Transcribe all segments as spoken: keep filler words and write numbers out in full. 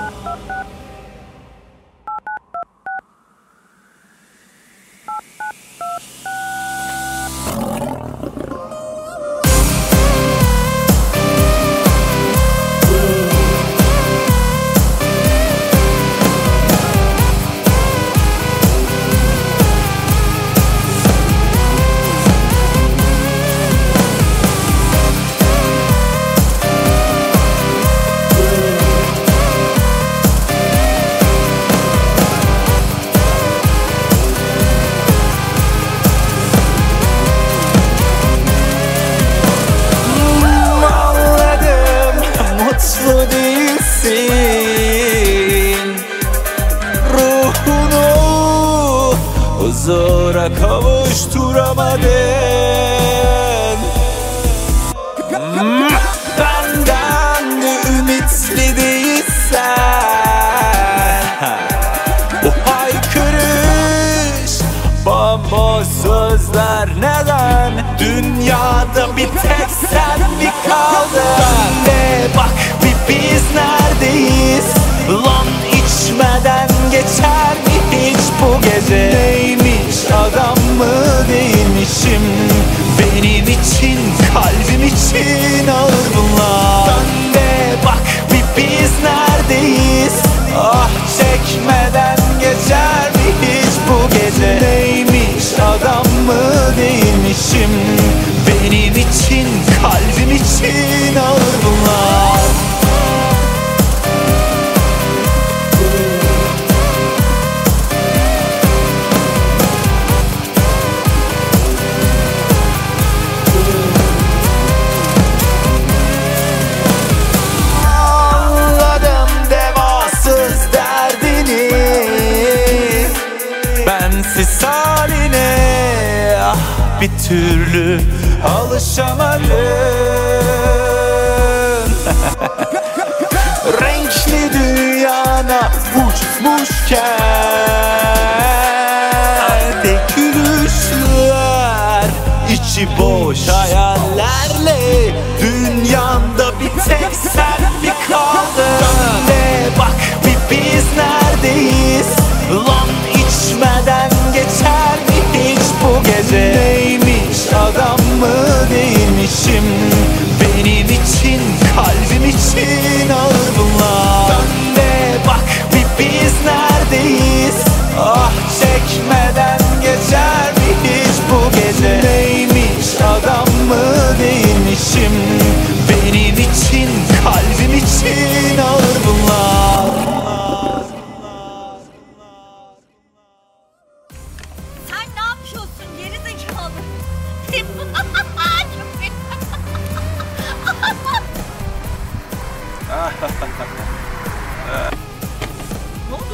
Ruhunu huzura kavuşturamadın. Benden ümitli değilsen, bu haykırış, bomboş sözler neden? Dünyada bir tek sen mi kaldın? Ne bak bir biz neredeyiz? Lan içmeden geçer mi hiç bu gece? Neymiş, adam mı değilmişim? Benim için, kalbim için ağır bunlar. Dön de bak bir biz neredeyiz? Ah çekmeden geçer mi hiç bu gece? Neymiş, adam mı değilmişim? Benim için, kalbim için ağır bunlar. Bensiz haline ah, bir türlü alışamadın. Renkli dünyana uçmuşken tek gülüşler, içi boş hayallerle dünyanda bir tek sen mi kaldın? Ne bak bir biz neredeyiz? Lan içmeden geçer mi hiç bu gece? Neymiş, adam mı değilmişim? Benim için, kalbim için ağır bunlar. Dön de bak bir biz neredeyiz? Ah çekmeden geçer mi hiç bu gece? Neymiş, adam mı değilmişim? Benim için, kalbim için ağır bunlar. Ne oldu?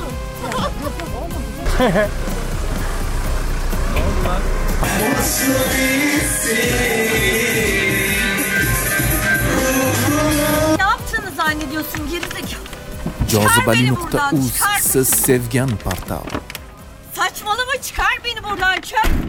Ne yaptığını zannediyorsun gerizekalı? Cazibeli nokta uz kısa Sevgen Portal. Saçmalama, çıkar beni buradan, çöp.